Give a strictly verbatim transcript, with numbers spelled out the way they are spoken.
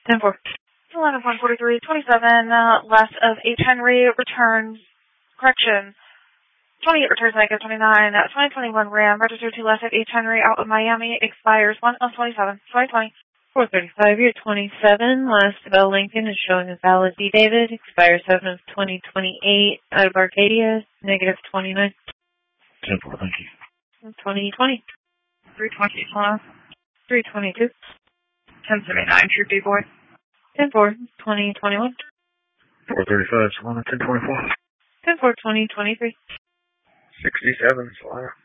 ten four. eleven one forty-three twenty-seven, uh, last of H. Henry returns, correction, twenty-eight returns negative twenty-nine, uh, twenty twenty-one Ram, registered to last of H. Henry out of Miami, expires one of twenty-seven, twenty twenty. four thirty-five, year twenty-seven, last of L. Lincoln is showing a valid D. David, expires seven of twenty twenty-eight, out of Arcadia, negative twenty-nine. ten four, thank you. twenty twenty. three twenty, last. three twenty-two. ten seventy-nine, True B Boy. ten four, twenty twenty-one. four thirty-five, Solana, ten twenty-four. ten four, twenty twenty-three. sixty-seven, Solana.